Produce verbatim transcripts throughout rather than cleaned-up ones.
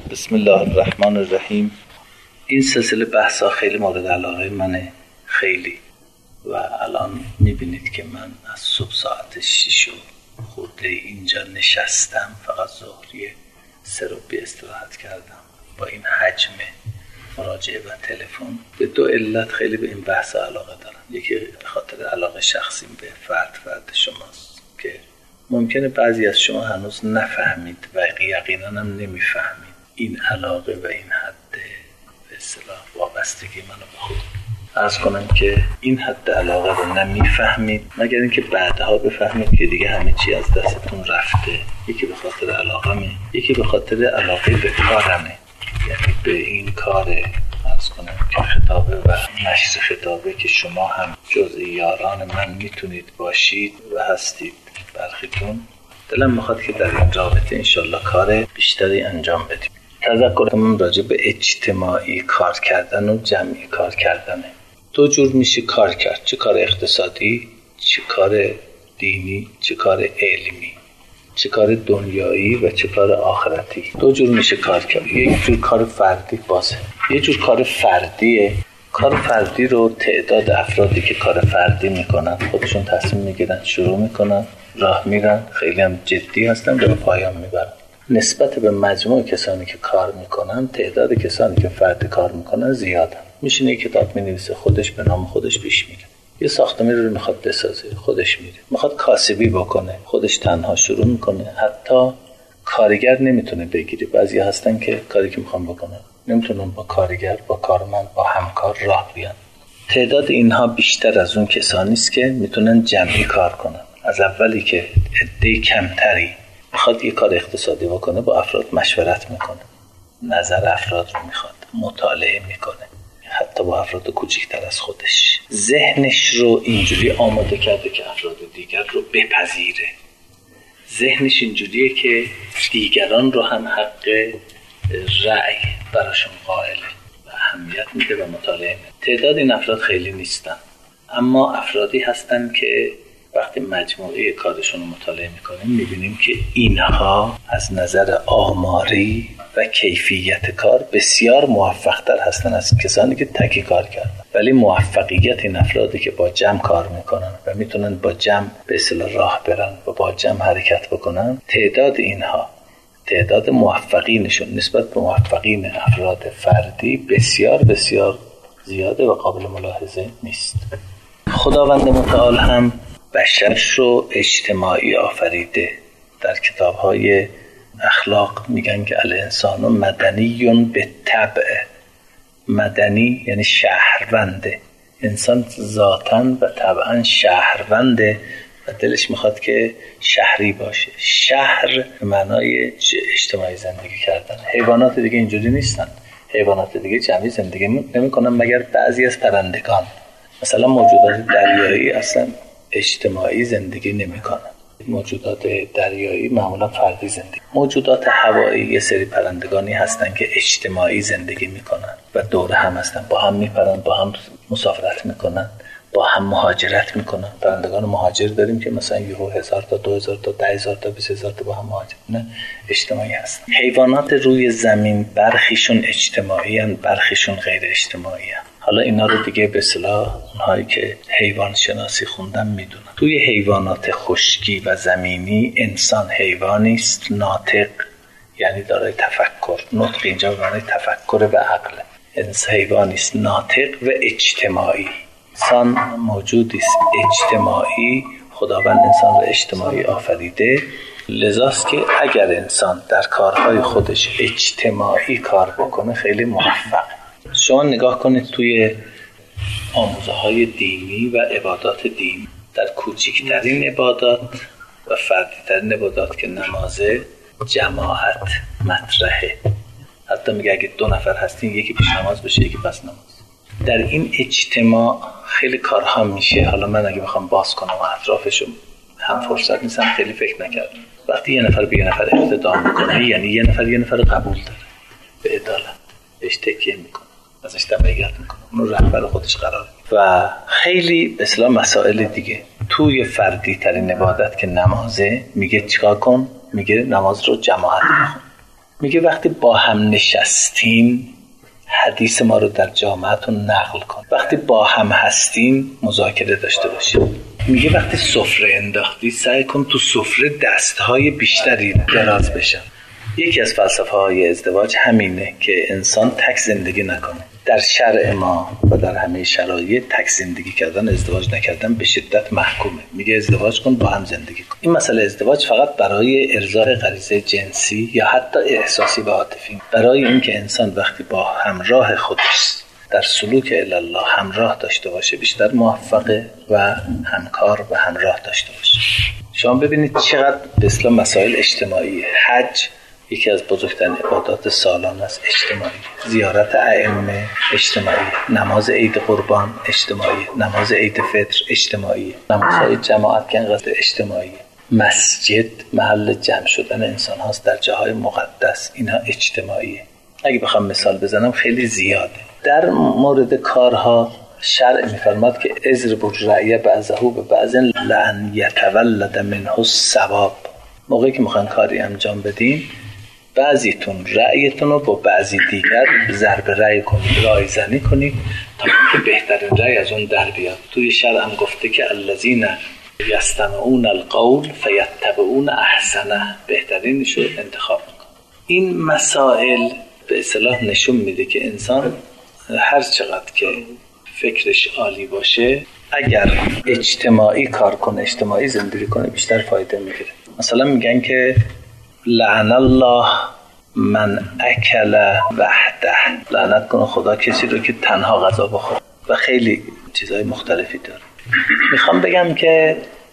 بسم الله الرحمن الرحیم. این سلسله بحثا خیلی مورد علاقه منه، خیلی. و الان میبینید که من از صبح ساعت شش و خورده اینجا نشستم، فقط ظهریه سه رو بی استراحت کردم. با این حجم مراجعه و تلفن به دو علت خیلی به این بحث علاقه دارم. یکی به خاطر علاقه شخصیم به فرد فرد شماست که ممکنه بعضی از شما هنوز نفهمید و یقینا هم نمیفهمید این علاقه و این حد به اصطلاح وابستگی منو به خود. عرض کنم که این حد علاقه رو نمیفهمید مگر اینکه بعدها بفهمید که دیگه همه چی از دستتون رفته. یکی به خاطر علاقمه، یکی به خاطر علاقه به کارمه، یعنی به این کار عرض کنم که خطابه و نشر خطابه که شما هم جزء یاران من میتونید باشید و هستید. برخیتون دلم میخواد که در این رابطه انشالله کار بیشتری انجام بدیم. تذکر من راجع به اجتماعی کار کردن و جمعی کار کردنه. دو جور میشه کار کرد، چه کار اقتصادی، چه کار دینی، چه کار علمی، چه کار دنیایی و چه کار آخرتی. دو جور میشه کار کرد. یک جور کار فردی بازه، یه جور کار فردیه. کار فردی رو تعداد افرادی که کار فردی میکنن خودشون تصمیم میگیرن، شروع میکنن، راه میرن، خیلی هم جدی هستن و به پایان میبرن. نسبت به مجموع کسانی که کار میکنن، تعداد کسانی که فردی کار میکنن زیادن. میشینه یک کتاب مینویسه، خودش به نام خودش پیش میره. یه ساختمانی رو میخواد بسازه، خودش میره. میخواد کاسبی بکنه، خودش تنها شروع میکنه. حتی کارگر نمیتونه بگیره. بعضی هستن که کاری که میخوان بکنن نمیتونن با کارگر، با کارمند، با همکار راه بیان. تعداد اینها بیشتر از اون کسانی است که میتونن جمعی کار کنن. از اولی که عده کمتری میخواد یه کار اقتصادی بکنه، با افراد مشورت میکنه، نظر افراد رو میخواد، مطالعه میکنه، حتی با افراد کوچکتر از خودش. ذهنش رو اینجوری آماده کرده که افراد دیگر رو بپذیره. ذهنش اینجوریه که دیگران رو هم حق رأی براشون قائله و اهمیت میده و مطالعه میده. تعداد این افراد خیلی نیستن، اما افرادی هستن که وقتی مجموعه کارشون رو مطالعه میکنیم میبینیم که اینها از نظر آماری و کیفیت کار بسیار موفق‌تر هستن از کسانی که تکی کار کردن. ولی موفقیت این افرادی که با جمع کار میکنن و میتونن با جمع به اصطلاح راه برن و با جمع حرکت بکنن، تعداد اینها، تعداد موفقینشون نسبت به موفقین افراد فردی بسیار بسیار زیاده و قابل ملاحظه نیست. خداوند متعال هم بشرش رو اجتماعی آفریده. در کتاب‌های اخلاق میگن که الانسان مدنی به طبع. مدنی یعنی شهرونده. انسان ذاتاً و طبعاً شهرونده و دلش میخواد که شهری باشه. شهر به معنای اجتماعی زندگی کردن. حیوانات دیگه اینجوری نیستن. حیوانات دیگه جمعی زندگی نمی‌کنن مگر بعضی از پرندگان. مثلا موجودات دریایی اصلا اجتماعی زندگی نمی‌کنن. موجودات دریایی معمولا فردی زندگی. موجودات هوایی یه سری پرندگانی هستن که اجتماعی زندگی میکنن و دور هم هستن، با هم میپرن، با هم مسافرت میکنن، با هم مهاجرت میکنن. پرندگان مهاجر داریم که مثلا یهو هزار تا دو هزار تا ده هزار تا بیست هزار تا با هم مهاجر، نه اجتماعی هستن. حیوانات روی زمین برخیشون اجتماعی هستن، برخیشون غیر اجتماعی هستن. حالا اینا رو دیگه به اصطلاح اونهایی که حیوان شناسی خوندن میدونن. توی حیوانات خشکی و زمینی انسان حیوانی است ناطق، یعنی دارای تفکر. نطق اینجا به معنی تفکر و عقل. انسان حیوانی است ناطق و اجتماعی. انسان موجودی است اجتماعی. خداوند انسان را اجتماعی آفریده. لذاست که اگر انسان در کارهای خودش اجتماعی کار بکنه خیلی موفقه. شما نگاه کنید توی آموزه های دینی و عبادات دینی، در کوچکترین عبادات و فردیترین عبادات که نمازه، جماعت مطرحه. حتی میگه اگه دو نفر هستین یکی پیش نماز بشه یکی پس نماز. در این اجتماع خیلی کارها میشه. حالا من اگه بخوام باز کنم و اطرافشو هم فرصت نیستم، خیلی فکر نکردم. وقتی یه نفر به یه نفر اقتدا میکنه، یعنی یه نفر یه نفر قبول داره، به عدالت بهش تکیه میکنه، ازش تبعیت میکنه، اون رهبر خودش قرار میده. و خیلی به اصطلاح مسائل دیگه. توی فردی ترین عبادت که نمازه، میگه چیکار کن؟ میگه نماز رو جماعت بخون. میگه وقتی با هم نشستین حدیث ما رو در جامعتون نقل کن، وقتی با هم هستین مذاکره داشته باشین. میگه وقتی سفره انداختی سعی کن تو سفره دستهای بیشتری دراز بشن. یکی از فلسفه های ازدواج همینه که انسان تک زندگی نکنه. در شرع ما و در همه شرایط تک زندگی کردن، ازدواج نکردن به شدت محکومه. میگه ازدواج کن، با هم زندگی کن. این مسئله ازدواج فقط برای ارضای غریزه جنسی یا حتی احساسی و عاطفی، برای اینکه انسان وقتی با همراه خودش در سلوک الی الله همراه داشته باشه بیشتر موفقه و همکار و همراه داشته باشه. شما ببینید چقدر به اسلام مسائل اجتماعی. حج یکی از بزرگترین عبادات سالانه است، اجتماعی. زیارت ائمه اجتماعی، نماز عید قربان اجتماعی، نماز عید فطر اجتماعی، نمازهای جماعت که انقدر اجتماعی. مسجد محل جمع شدن انسان هاست در جاهای مقدس، اینها اجتماعیه. اگه بخوام مثال بزنم خیلی زیاده. در مورد کارها شرع می‌فرماد که اضرب الرأی بعضه به بعض لأن یتولد منه الثواب. موقعی که میخوان کاری انجام بدین بعضیتون رأیتون رو با بعضی دیگر ضرب رأی کنید، رأی زنی کنید تا اینکه بهترین رأی از اون در بیاد. توی شرع هم گفته که الذین یستمعون القول فیتبعون احسنه، بهترینش رو انتخاب کن. این مسائل به اصطلاح نشون میده که انسان هر چقدر که فکرش عالی باشه اگر اجتماعی کار کنه، اجتماعی زندگی کنه بیشتر فایده میگیره. مثلا میگن که لعن الله من اکل وحده، لعنت کنه خدا کسی رو که تنها غذا بخوره، و خیلی چیزهای مختلفی داره. میخوام بگم که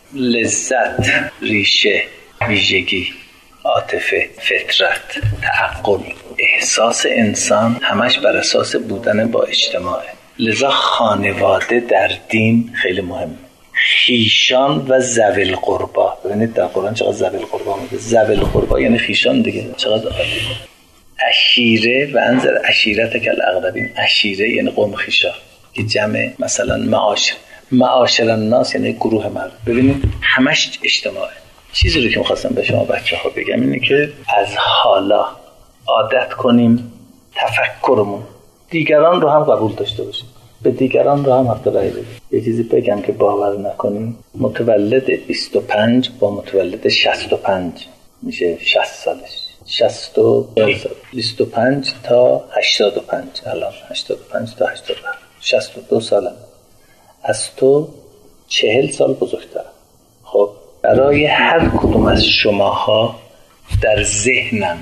لذت، ریشه، ویژگی، عاطفه، فطرت، تعقل، احساس انسان همش بر اساس بودن با اجتماعه. لذا خانواده در دین خیلی مهمه. خیشان و ذوی القربا، ببینید در قرآن چقدر ذوی القربا میگه. ذوی القربا یعنی خیشان دیگه، چقدر عالی. عشیره و انذر عشیرتک الاقربین، عشیره یعنی قوم خیشا که جمع مثلا معاشر، معاشر الناس یعنی گروه مردم. ببینید همش اجتماعه. چیزی رو که می‌خواستم به شما بچه‌ها بگم اینه که از حالا عادت کنیم تفکرمون دیگران رو هم قبول داشته باشیم، به دیگران رو هم حق رأی بدیم. یه چیزی بگم که باور نکنیم، متولد بیست و پنج با متولد شصت و پنج میشه شصت سالش، شصت و سال، بیست و پنج تا هشتاد و پنج، الان هشتاد و پنج تا هشتاد و پنج، شصت و دو سالم، از تو چهل سال بزرگترم. خب برای هر کدوم از شماها در ذهنم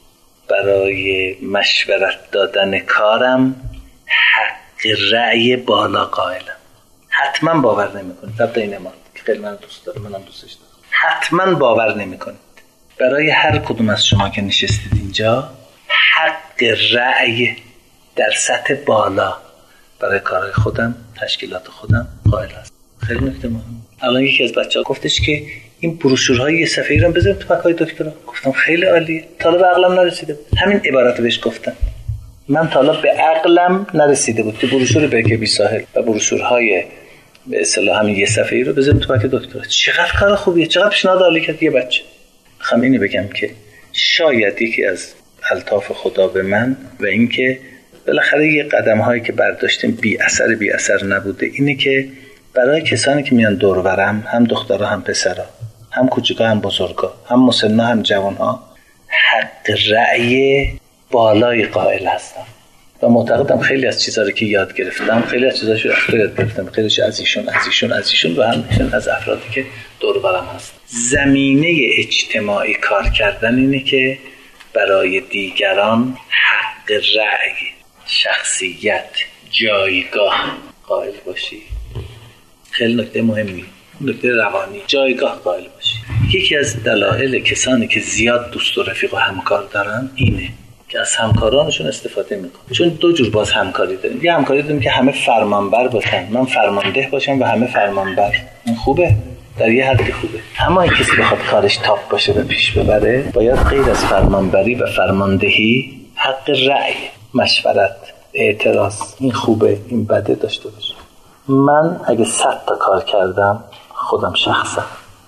برای مشورت دادن کارم حق رأی بالا قائلم. حتما باور نمی‌کنید، حتی این امام که خیلی من دوست دارم، منم دوستش دارم، حتما باور نمی‌کنید برای هر کدوم از شما که نشستید اینجا حق رأی در سطح بالا برای کارهای خودم، تشکیلات خودم قائل هستم. خیلی نکته مهمه. الان یکی از بچه‌ها گفتش که این بروشورهای یه صفحه‌ای رو بذاریم تو پکای دکترا. گفتم خیلی عالیه، تا به عقلم نرسیده بود. همین عبارت رو بهش گفتم. من تا حالا به عقلم نرسیده بود که بروشور برکه بی ساحل و بروشورهای به اصطلاح همین یه صفحه‌ای رو بذاریم تو پکای دکترا. چقدر کار خوبیه، چقدر پیشنهاد عالی کرد یه بچه. می‌خوام اینو بگم که شاید یکی از الطاف خدا به من و اینکه بالاخره یه قدم‌هایی که برداشتیم بی اثر بی اثر نبوده، اینه که برای کسانی که میان دور برم، هم دخترها هم پسرها، هم کوچیکا هم بزرگا، هم مسن‌ها هم جوان‌ها، حق رأی بالای قائل هستم و معتقدم خیلی از چیزا رو که یاد گرفتم، خیلی از چیزاشو از تو یاد گرفتم، خیلیش از ایشون از ایشون از ایشون و هم از افرادی که دور برم هست. زمینه اجتماعی کار کردن اینه که برای دیگران حق رأی، شخصیت، جایگاه قائل باشی. خیلی نکته مهمی، نکته روانی، جایگاه قائل باشی. یکی از دلایل کسانی که زیاد دوست و رفیق و همکار دارن اینه که از همکارانشون استفاده میکنن. چون دو جور باز همکاری داریم. یه همکاری داریم که همه فرمانبر باشن، من فرمانده باشم و همه فرمانبر. این خوبه، در یه حدی خوبه. اما این کسی بخواد کارش تاپ باشه و پیش ببره، باید غیر از فرمانبری و فرماندهی حق رأی، مشورت، اعتراض، این خوبه این بده داشته باشه. من اگه صد تا کار کردم خودم شخصا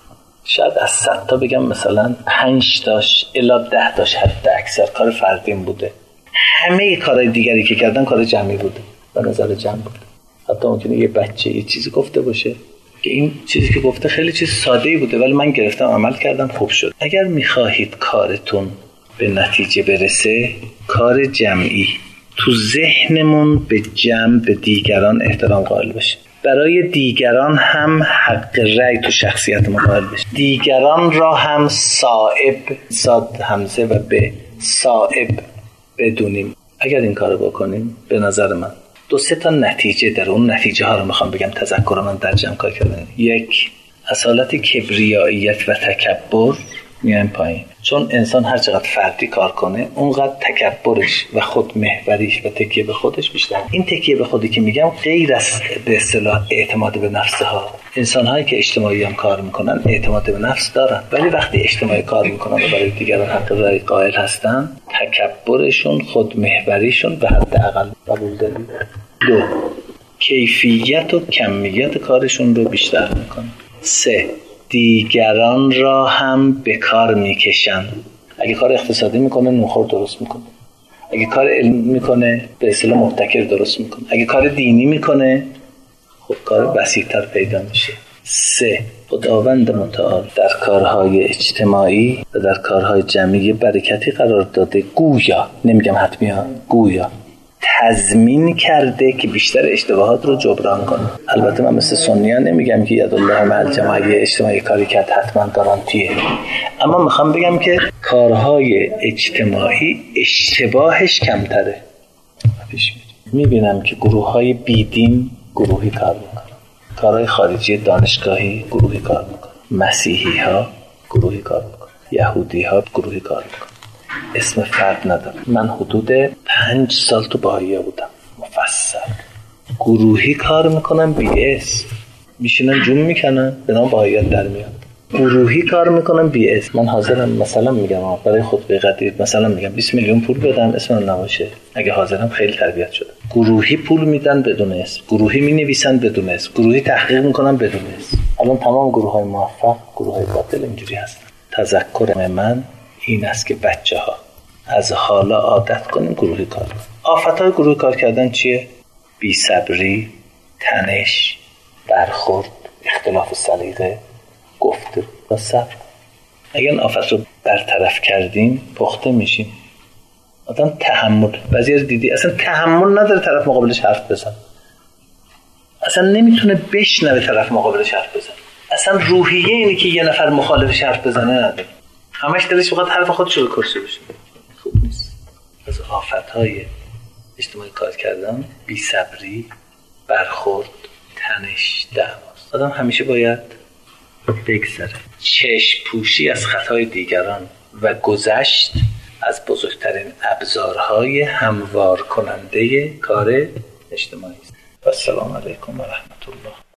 شاید از صد تا بگم مثلا پنج تاش الی ده تاش حتی اکثر کار فردیم بوده. همه کارهای دیگری که کردن کار جمعی بوده، به نظر جمع بوده. حتی ممکنه یه بچه یه چیزی گفته باشه که این چیزی که گفته خیلی چیز ساده‌ای بوده ولی من گرفتم عمل کردم خوب شد. اگر میخواهید کارتون به نتیجه برسه، کار جمعی تو ذهنمون به جمع به دیگران احترام قائل بشه، برای دیگران هم حق رأی تو شخصیت ما قائل بشه، دیگران را هم صائب صاد همزه و به صائب بدونیم. اگر این کارو بکنیم به نظر من دو سه تا نتیجه داره. اون نتیجه ها رو میخوام بگم تذکر من در جمع کار کردن. یک، اصالت کبریاییت و تکبر میایم پایین، چون انسان هر چقدر فردی کار کنه اونقدر تکبرش و خودمحوریش و تکیه به خودش بیشتر. این تکیه به خودی که میگم غیر از به اصطلاح اعتماد به نفس ها. انسان هایی که اجتماعی هم کار میکنن اعتماد به نفس دارن، ولی وقتی اجتماعی کار میکنن و برای دیگران حق رأی قائل هستن، تکبرشون خودمحوریشون به حداقل قبول دارید. دو، کیفیت و کمیت کارشون رو بیشتر میکنن. سه، دیگران را هم به کار میکشن. اگه کار اقتصادی میکنه نوخور درست میکنه، اگه کار علمی میکنه به اصطلاح مبتکر درست میکنه، اگه کار دینی میکنه خب کار وسیع‌تر پیدا میشه. سه، خداوند متعال در کارهای اجتماعی و در کارهای جمعی برکتی قرار داده، گویا نمیگم حتمی ها، گویا تضمین کرده که بیشتر اشتباهات رو جبران کنه. البته من مثل سنی‌ها نمیگم که یدالله مع الجماعه اجتماعی کاری کرد حتما گارانتیه، اما میخوام بگم که کارهای اجتماعی اشتباهش کمتره. میبینم که گروه‌های بیدین گروهی کار میکنن، کارهای خارجی دانشگاهی گروهی کار میکنن، مسیحی‌ها گروهی کار میکنن، یهودی‌ها گروهی کار میکنن. اسم فرد ندارم. من حدود پنج سال تو بهائیه بودم مفصل. گروهی کار میکنن، بی اس میشینن جون میکنن به نام بهائیت در میاد. گروهی کار میکنن بی اس. من حاضرم مثلا میگم برای خطبه قدیر مثلا میگم بیست میلیون پول بدم اسم من نباشه، اگه حاضرم خیلی تربیت شده. گروهی پول میدن بدون اسم، گروهی مینویسن بدون اسم، گروهی تحقیق میکنن بدون اسم. الان تمام گروه‌های موفق گروه‌های باطل اینجوری هستن. تذکر من این است که بچه ها از حالا عادت کنیم گروهی کار کنیم. آفتهای گروهی کار کردن چیه؟ بی صبری، تنش، برخورد، اختلاف سلیقه، گفته و صبر. اگر این آفت رو برطرف کردیم پخته میشیم. آدم تحمل، بعضی از دیدی اصلا تحمل نداره طرف مقابلش حرف بزن، اصلا نمیتونه بشنوه طرف مقابلش حرف بزن، اصلا روحیه اینه که یه نفر مخالفش حرف بزنه نداره، همش دلش فقط حرف خودش رو کرسی بشه. خوب نیست. از آفت‌های اجتماعی کار کردن بی صبری، برخورد، تنش، دعواست. آدم همیشه باید بگذره. چشم پوشی از خطای دیگران و گذشت از بزرگترین ابزارهای هموار کننده کار اجتماعی است. و السلام علیکم و رحمت الله.